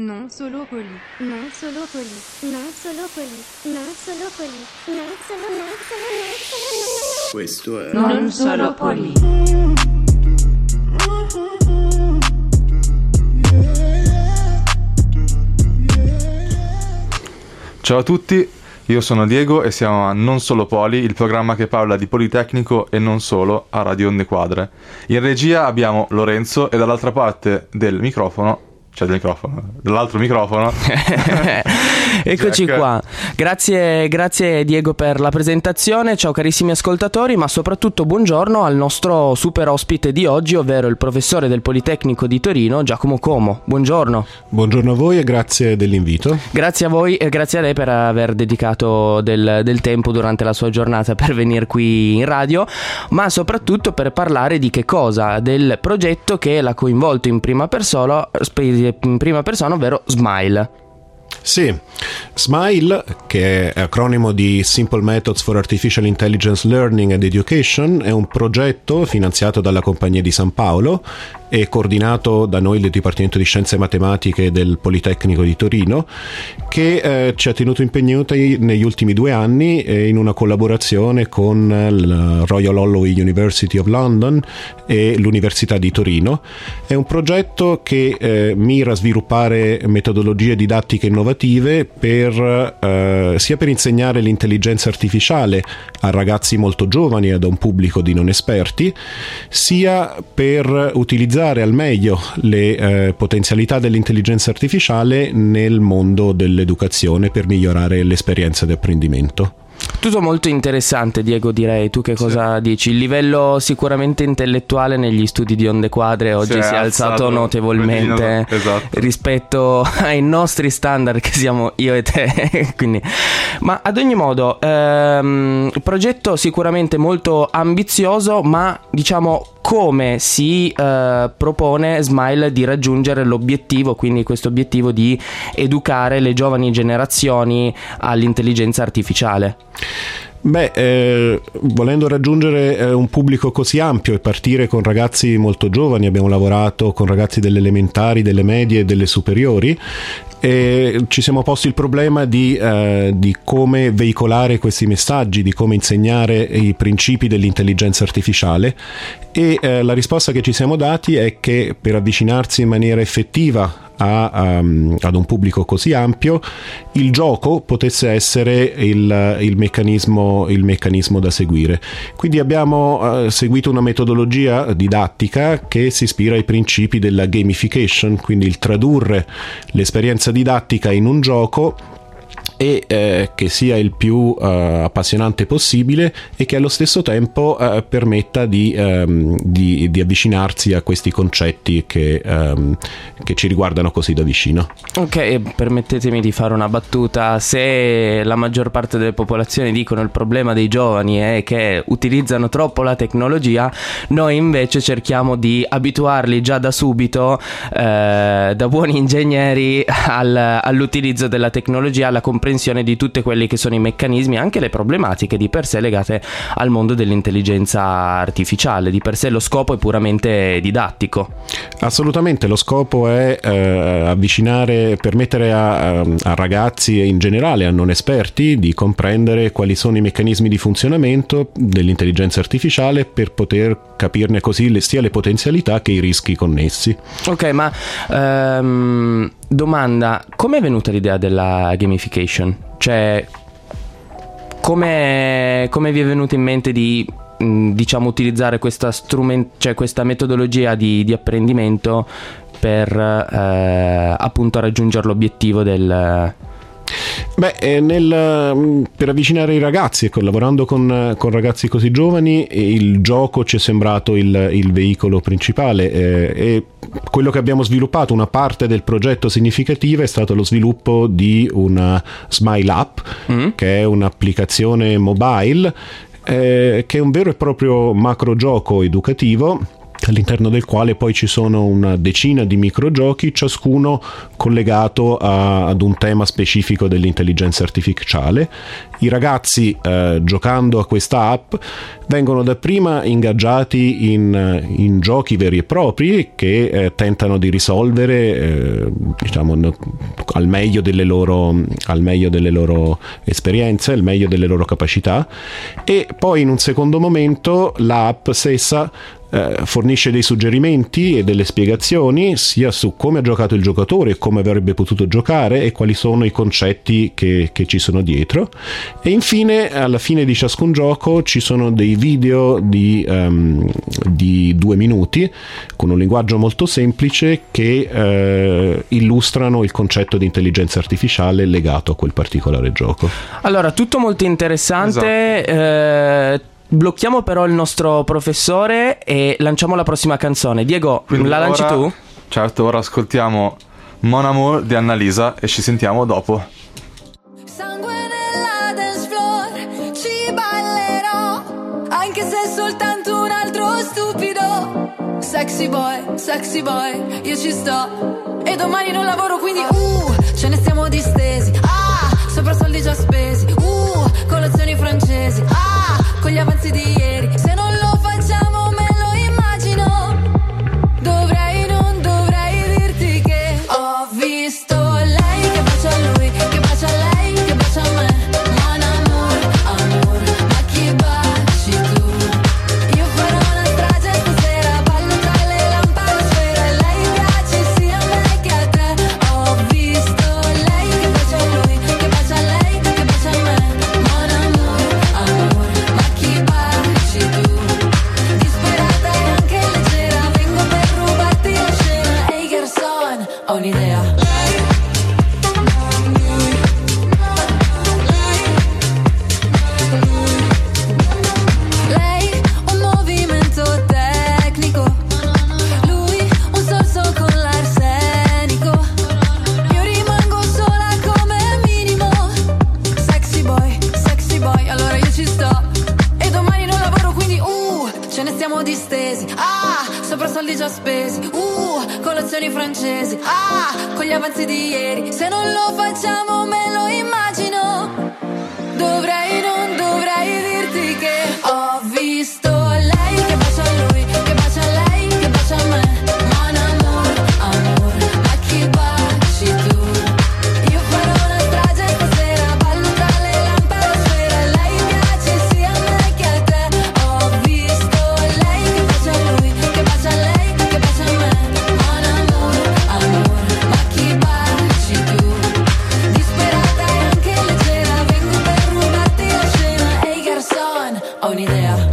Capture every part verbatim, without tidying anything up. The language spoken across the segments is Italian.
Non solo poli. Non solo poli. Non solo poli. Non solo poli. Non solo non solo non solo. Questo è Non solo poli. Ciao a tutti, io sono Diego e siamo a Non Solo Poli, il programma che parla di Politecnico e non solo a Radio Onde Quadre. In regia abbiamo Lorenzo e dall'altra parte del microfono, cioè del microfono, dall'altro microfono eccoci Jack. qua. Grazie, grazie Diego per la presentazione. Ciao carissimi ascoltatori, ma soprattutto buongiorno al nostro super ospite di oggi, ovvero il professore del Politecnico di Torino, Giacomo Como. Buongiorno. Buongiorno a voi e grazie dell'invito. Grazie a voi e grazie a lei per aver dedicato del, del tempo durante la sua giornata per venire qui in radio, ma soprattutto per parlare di che cosa? Del progetto che l'ha coinvolto in prima persona, in prima persona, ovvero SMILE. Sì, SMILE, che è acronimo di Simple Methods for Artificial Intelligence Learning and Education, è un progetto finanziato dalla Compagnia di San Paolo e coordinato da noi del Dipartimento di Scienze Matematiche del Politecnico di Torino, che eh, ci ha tenuto impegnati negli ultimi due anni eh, in una collaborazione con la Royal Holloway University of London e l'Università di Torino. È un progetto che eh, mira a sviluppare metodologie didattiche innovative per, eh, sia per insegnare l'intelligenza artificiale a ragazzi molto giovani e ad un pubblico di non esperti, sia per utilizzare al meglio le eh, potenzialità dell'intelligenza artificiale nel mondo dell'educazione per migliorare l'esperienza di apprendimento. Tutto molto interessante, Diego, direi. Tu che cosa sì. dici? Il livello sicuramente intellettuale negli studi di Onde Quadre oggi si è, si è alzato, alzato notevolmente, esatto, rispetto ai nostri standard che siamo io e te. Quindi, ma ad ogni modo, ehm, progetto sicuramente molto ambizioso, ma diciamo come si eh, propone SMILE di raggiungere l'obiettivo, quindi questo obiettivo di educare le giovani generazioni all'intelligenza artificiale? Beh, eh, volendo raggiungere eh, un pubblico così ampio e partire con ragazzi molto giovani, abbiamo lavorato con ragazzi delle elementari, delle medie e delle superiori, e ci siamo posti il problema di, eh, di come veicolare questi messaggi, di come insegnare i principi dell'intelligenza artificiale, e eh, la risposta che ci siamo dati è che per avvicinarsi in maniera effettiva A, um, ad un pubblico così ampio, il gioco potesse essere il, il, meccanismo, il meccanismo da seguire. Quindi abbiamo uh, seguito una metodologia didattica che si ispira ai principi della gamification, quindi il tradurre l'esperienza didattica in un gioco e eh, che sia il più uh, appassionante possibile e che allo stesso tempo uh, permetta di, um, di, di avvicinarsi a questi concetti che, um, che ci riguardano così da vicino. Ok, permettetemi di fare una battuta. Se la maggior parte delle popolazioni dicono il problema dei giovani è che utilizzano troppo la tecnologia, noi invece cerchiamo di abituarli già da subito, eh, da buoni ingegneri, al, all'utilizzo della tecnologia, alla comprensione di tutti quelli che sono i meccanismi, anche le problematiche di per sé legate al mondo dell'intelligenza artificiale. Di per sé lo scopo è puramente didattico. Assolutamente, lo scopo è eh, avvicinare, permettere a, a ragazzi e in generale a non esperti di comprendere quali sono i meccanismi di funzionamento dell'intelligenza artificiale per poter capirne così le, sia le potenzialità che i rischi connessi. Ok, ma ehm, domanda, come è venuta l'idea della gamification? Cioè, come, come vi è venuto in mente di, diciamo, utilizzare questa strument- cioè questa metodologia di, di apprendimento per eh, appunto raggiungere l'obiettivo del... Beh, nel, per avvicinare i ragazzi, ecco, lavorando con, con ragazzi così giovani, il gioco ci è sembrato il, il veicolo principale, eh, e quello che abbiamo sviluppato, una parte del progetto significativa, è stato lo sviluppo di una Smile App, mm. che è un'applicazione mobile, eh, che è un vero e proprio macro gioco educativo all'interno del quale poi ci sono una decina di microgiochi, ciascuno collegato a, ad un tema specifico dell'intelligenza artificiale. I ragazzi eh, giocando a questa app vengono dapprima ingaggiati in, in giochi veri e propri che eh, tentano di risolvere eh, diciamo no, al meglio delle loro al meglio delle loro esperienze, al meglio delle loro capacità, e poi in un secondo momento l'app stessa Eh, fornisce dei suggerimenti e delle spiegazioni sia su come ha giocato il giocatore e come avrebbe potuto giocare e quali sono i concetti che, che ci sono dietro, e infine alla fine di ciascun gioco ci sono dei video di, um, di due minuti con un linguaggio molto semplice che eh, illustrano il concetto di intelligenza artificiale legato a quel particolare gioco. Allora, tutto molto interessante. Esatto. eh... Blocchiamo però il nostro professore e lanciamo la prossima canzone. Diego, Quindi la lanci ora, tu? Certo, ora ascoltiamo Mon Amour di Annalisa e ci sentiamo dopo. Sangue nella dance floor, ci ballerò, anche se è soltanto un altro stupido. Sexy boy, sexy boy, io ci sto. E domani non lavoro, quindi uh, ce ne stiamo distesi. Ah, sopra soldi già spesi. Uh, colazioni francesi. Ah, con gli avanzi di ieri. Se non lo facciamo me lo immagino. Dovrei, non dovrei dirti che ho visto lei che bacia a lui, che bacia a lei, che bacia a me. Mon amour, amor, ma chi baci tu? Io farò una strage stasera, ballo tra le lampadosfere. Lei piace sia a me che a te. Ho visto lei che bacia a lui, che bacia a lei, che bacia a me. Mon amour, amor, ma chi baci tu? Disperata e anche leggera, vengo per rubarti la scena. Ehi garçon, ho un'idea. Lei un movimento tecnico, lui un sorso con l'arsenico. Io rimango sola come minimo. Sexy boy, sexy boy, allora io ci sto. E domani non lavoro, quindi uh, ce ne stiamo distesi. Ah, sopra soldi già spesi. Uh, colazioni francesi. Ah, con gli avanzi di ieri. Se non lo facciamo me lo immagino. Dovrei, non dovrei dirti che ho visto lei che bacia a lui, che bacia a lei, che bacia a me. Mon amour, amor, ma chi baci tu? Io farò una strage stasera, ballo tra le lampadosfere. Lei piace sia a me che a te. Ho visto lei che bacia a lui, che bacia a lei, che bacia a me. Mon amour, amor, ma chi baci tu? Disperata e anche leggera, vengo per rubarti la scena. Ehi garçon, ho un'idea.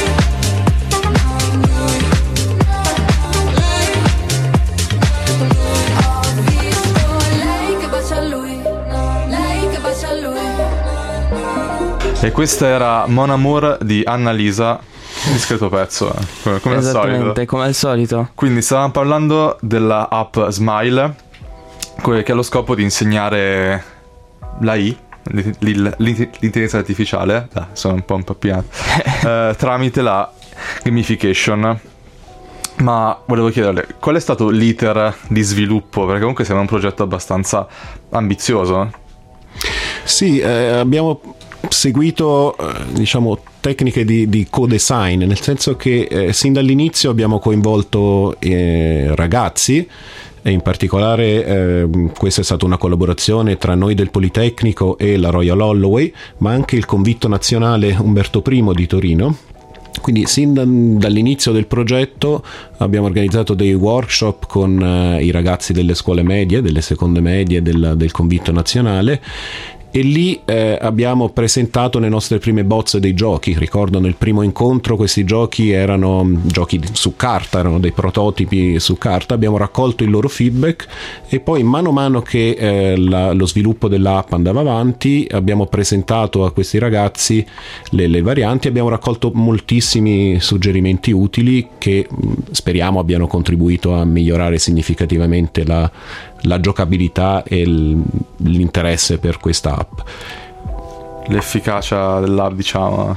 Ho visto lei che bacia a lui, lei che bacia a lui. E questa era Mon Amour di Annalisa. Discreto pezzo, eh, come, come al Esattamente, solito. come al solito. Quindi stavamo parlando della app Smile, que- che ha lo scopo di insegnare l'A I, l'in- l'in- l'intelligenza artificiale, ah, sono un po' impappiato, eh, tramite la gamification. Ma volevo chiederle, qual è stato l'iter di sviluppo? Perché comunque sembra un progetto abbastanza ambizioso. Sì, eh, abbiamo seguito eh, diciamo tecniche di, di co-design, nel senso che eh, sin dall'inizio abbiamo coinvolto eh, ragazzi, e in particolare eh, questa è stata una collaborazione tra noi del Politecnico e la Royal Holloway, ma anche il Convitto Nazionale Umberto I di Torino. Quindi sin da, dall'inizio del progetto abbiamo organizzato dei workshop con eh, i ragazzi delle scuole medie, delle seconde medie del, del Convitto Nazionale, e lì eh, abbiamo presentato le nostre prime bozze dei giochi. Ricordo nel primo incontro questi giochi erano giochi su carta, erano dei prototipi su carta. Abbiamo raccolto il loro feedback e poi mano a mano che eh, la, lo sviluppo dell'app andava avanti abbiamo presentato a questi ragazzi le, le varianti, abbiamo raccolto moltissimi suggerimenti utili che speriamo abbiano contribuito a migliorare significativamente la la giocabilità e il, l'interesse per questa app. L'efficacia dell'app, diciamo.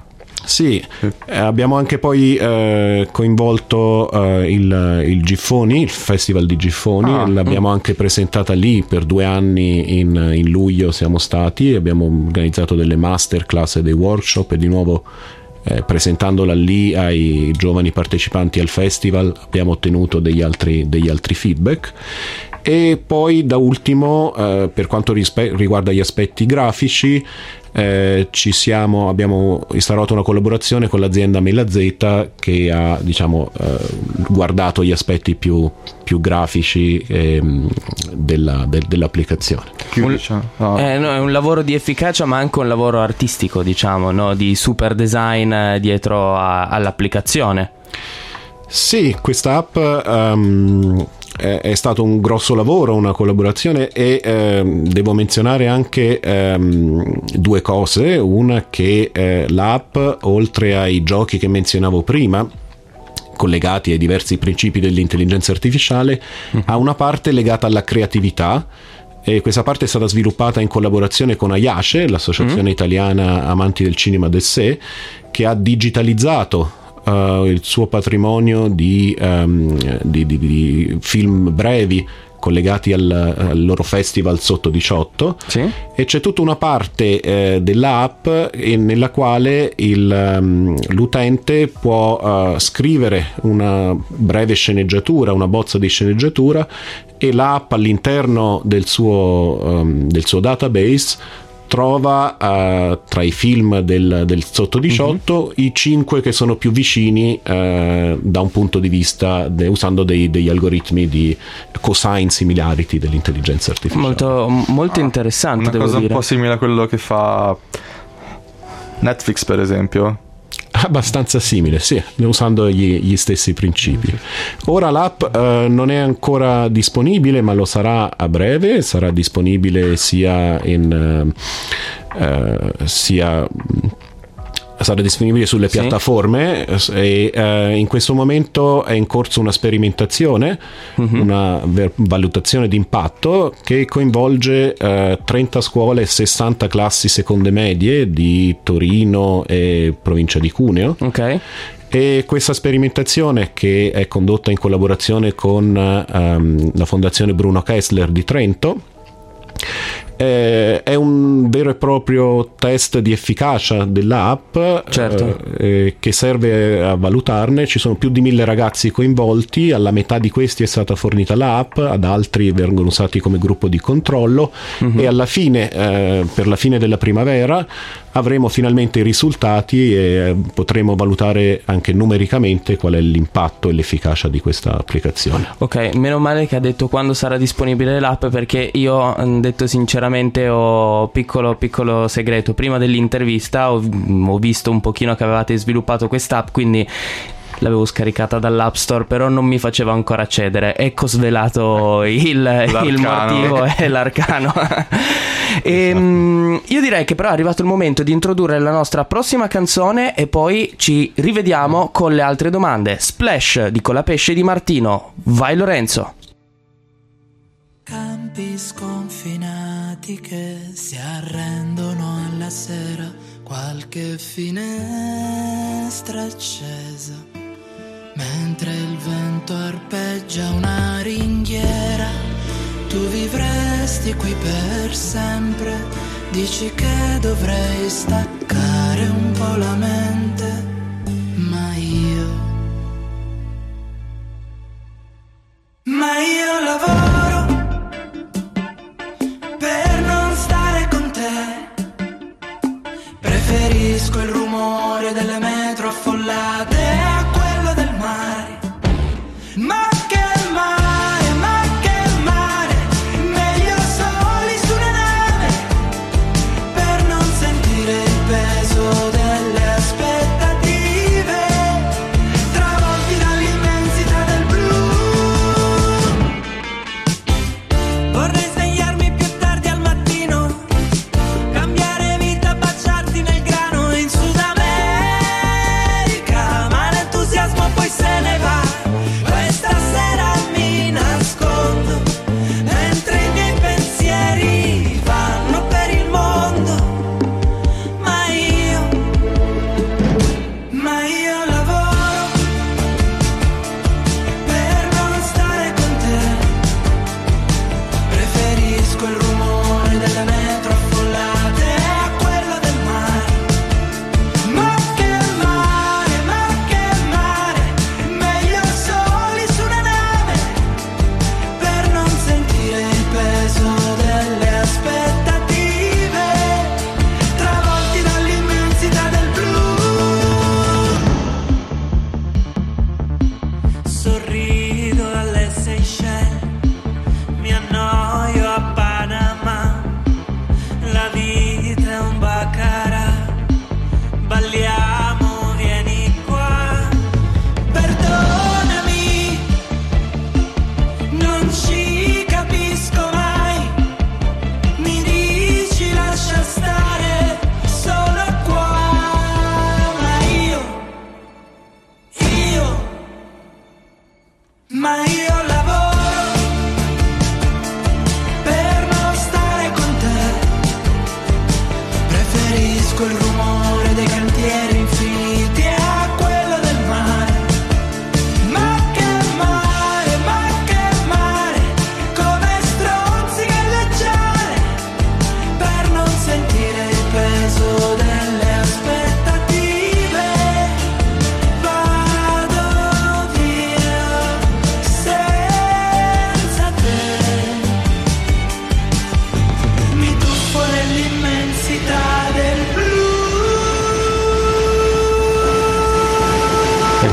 Sì, eh, abbiamo anche poi eh, coinvolto eh, il, il Giffoni, il Festival di Giffoni, ah, l'abbiamo mm. anche presentata lì per due anni, in, in luglio siamo stati, abbiamo organizzato delle masterclass e dei workshop e di nuovo eh, presentandola lì ai giovani partecipanti al festival abbiamo ottenuto degli altri, degli altri feedback. E poi da ultimo eh, per quanto rispe- riguarda gli aspetti grafici eh, ci siamo, abbiamo instaurato una collaborazione con l'azienda Mela Z che ha diciamo eh, guardato gli aspetti più, più grafici eh, della, de- dell'applicazione. Un, oh. eh, no, è un lavoro di efficacia ma anche un lavoro artistico, diciamo, no? Di super design dietro a- all'applicazione. Sì, questa app um, è stato un grosso lavoro, una collaborazione e ehm, devo menzionare anche ehm, due cose. Una che eh, l'app, oltre ai giochi che menzionavo prima, collegati ai diversi principi dell'intelligenza artificiale, mm. ha una parte legata alla creatività. E questa parte è stata sviluppata in collaborazione con Ayace, l'associazione mm. italiana amanti del cinema d'essè, che ha digitalizzato Uh, il suo patrimonio di, um, di, di, di film brevi collegati al, al loro festival sotto diciotto, sì. E c'è tutta una parte eh, dell'app nella quale il, um, l'utente può uh, scrivere una breve sceneggiatura, una bozza di sceneggiatura, e l'app all'interno del suo, um, del suo database trova uh, tra i film del, del sotto diciotto mm-hmm. i cinque che sono più vicini uh, da un punto di vista de, usando dei, degli algoritmi di cosine similarity dell'intelligenza artificiale. Molto, molto interessante, ah, una devo cosa dire. Un po' simile a quello che fa Netflix, per esempio. Abbastanza simile, sì, usando gli, gli stessi principi. Ora l'app eh, non è ancora disponibile, ma lo sarà a breve. Sarà disponibile sia in eh, sia sarà disponibile sulle sì. piattaforme e eh, in questo momento è in corso una sperimentazione, mm-hmm. una ver- valutazione di impatto che coinvolge eh, trenta scuole e sessanta classi seconde medie di Torino e provincia di Cuneo. Ok. E questa sperimentazione, che è condotta in collaborazione con um, la Fondazione Bruno Kessler di Trento, è un vero e proprio test di efficacia dell'app, certo. eh, che serve a valutarne. Ci sono più di mille ragazzi coinvolti, alla metà di questi è stata fornita l'app, ad altri vengono usati come gruppo di controllo, mm-hmm. e alla fine, eh, per la fine della primavera, avremo finalmente i risultati e potremo valutare anche numericamente qual è l'impatto e l'efficacia di questa applicazione. Ok, meno male che ha detto quando sarà disponibile l'app, perché io, detto sinceramente, ho piccolo piccolo segreto. Prima dell'intervista ho, ho visto un pochino che avevate sviluppato quest'app, quindi l'avevo scaricata dall'App Store, però non mi faceva ancora accedere. Ecco svelato il, il motivo e l'arcano. E, esatto. Io direi che però è arrivato il momento di introdurre la nostra prossima canzone e poi ci rivediamo con le altre domande. Splash di Colapesce di Martino. Vai Lorenzo. Campi sconfinati che si arrendono alla sera, qualche finestra accesa, mentre il vento arpeggia una ringhiera. Tu vivresti qui per sempre, dici che dovrei staccare un po' la mente, ma io, ma io lavoro per non stare con te, preferisco il rumore delle metro affollate a quello del mare, ma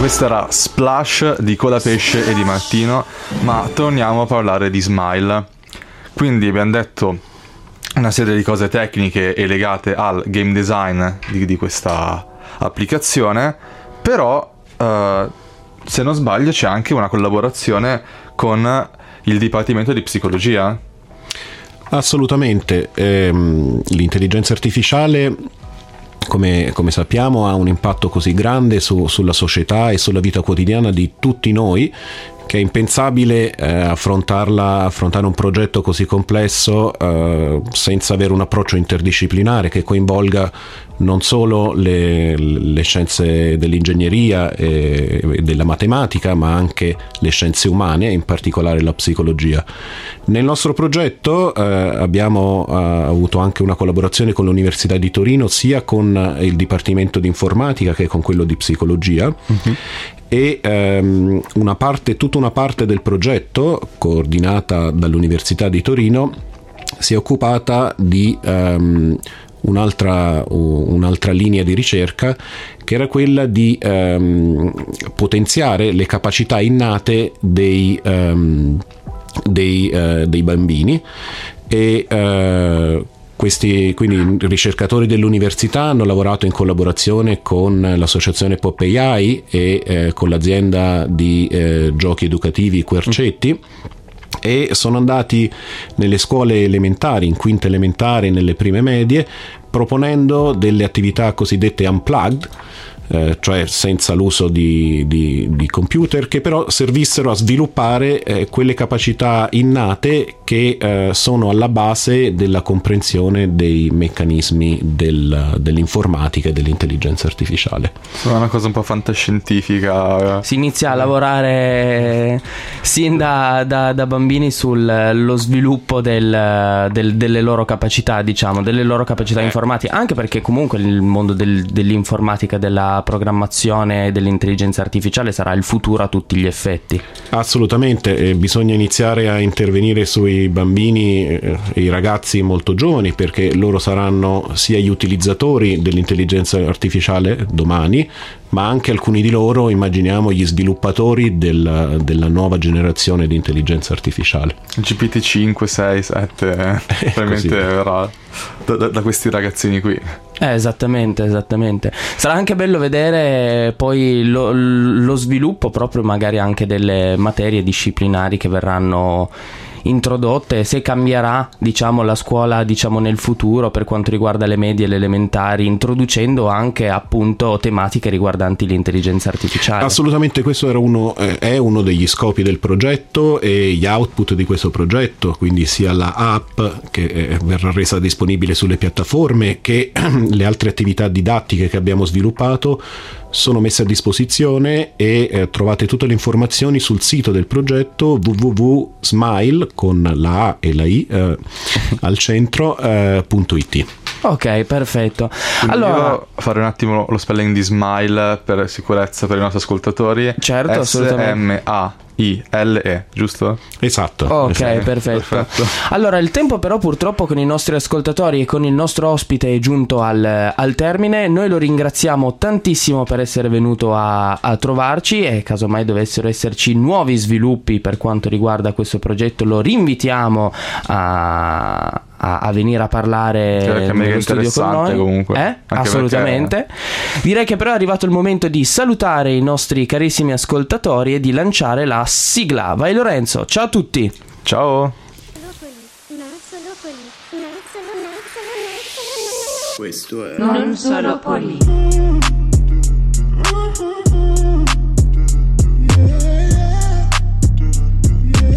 Questo era Splash di Colapesce e Di Martino, ma torniamo a parlare di Smile. Quindi abbiamo detto una serie di cose tecniche e legate al game design di, di questa applicazione, però uh, se non sbaglio c'è anche una collaborazione con il Dipartimento di Psicologia. Assolutamente, ehm, l'intelligenza artificiale, come, come sappiamo, ha un impatto così grande su, sulla società e sulla vita quotidiana di tutti noi, che è impensabile eh, affrontarla, affrontare un progetto così complesso eh, senza avere un approccio interdisciplinare che coinvolga non solo le, le scienze dell'ingegneria e, e della matematica, ma anche le scienze umane, in particolare la psicologia. Nel nostro progetto eh, abbiamo eh, avuto anche una collaborazione con l'Università di Torino, sia con il Dipartimento di Informatica che con quello di Psicologia. Mm-hmm. E um, una parte, tutta una parte del progetto, coordinata dall'Università di Torino, si è occupata di um, un'altra, un'altra linea di ricerca, che era quella di um, potenziare le capacità innate dei, um, dei, uh, dei bambini e uh, Questi quindi ricercatori dell'università hanno lavorato in collaborazione con l'associazione Pop A I e eh, con l'azienda di eh, giochi educativi Quercetti, e sono andati nelle scuole elementari, in quinta elementare e nelle prime medie, proponendo delle attività cosiddette unplugged, Eh, cioè senza l'uso di, di, di computer, che però servissero a sviluppare eh, quelle capacità innate che eh, sono alla base della comprensione dei meccanismi del, dell'informatica e dell'intelligenza artificiale. È una cosa un po' fantascientifica. Si inizia a lavorare sin da, da, da bambini sullo sviluppo del, del, delle loro capacità, diciamo, delle loro capacità eh. informatiche, anche perché comunque il mondo del, dell'informatica, della programmazione e dell'intelligenza artificiale sarà il futuro a tutti gli effetti. Assolutamente, eh, bisogna iniziare a intervenire sui bambini eh, e i ragazzi molto giovani, perché loro saranno sia gli utilizzatori dell'intelligenza artificiale domani, ma anche alcuni di loro, immaginiamo, gli sviluppatori del, della nuova generazione di intelligenza artificiale. G P T cinque, sei, sette probabilmente verrà da, da, da questi ragazzini qui. Eh, esattamente, esattamente. Sarà anche bello vedere poi lo, lo sviluppo proprio magari anche delle materie disciplinari che verranno introdotte, se cambierà, diciamo, la scuola, diciamo, nel futuro per quanto riguarda le medie e le elementari, introducendo anche appunto tematiche riguardanti l'intelligenza artificiale. Assolutamente, questo era uno, eh, è uno degli scopi del progetto e gli output di questo progetto, quindi sia la app che eh, verrà resa disponibile sulle piattaforme, che le altre attività didattiche che abbiamo sviluppato sono messe a disposizione, e eh, trovate tutte le informazioni sul sito del progetto w w w punto smile con la A e la I eh, al centro eh, punto it. Ok, perfetto. Quindi allora, io fare un attimo lo spelling di Smile per sicurezza per i nostri ascoltatori. Certo, assolutamente. S M A I L E, giusto? Esatto. Ok, esatto. Perfetto. Perfetto. Allora, il tempo però purtroppo con i nostri ascoltatori e con il nostro ospite è giunto al, al termine. Noi lo ringraziamo tantissimo per essere venuto a, a trovarci, e casomai dovessero esserci nuovi sviluppi per quanto riguarda questo progetto, lo rinvitiamo a... A, a venire a parlare nello studio con noi. Comunque, eh? Assolutamente perché... Direi che però è arrivato il momento di salutare i nostri carissimi ascoltatori e di lanciare la sigla. Vai Lorenzo, ciao a tutti. Ciao. Questo è Non solo Poli.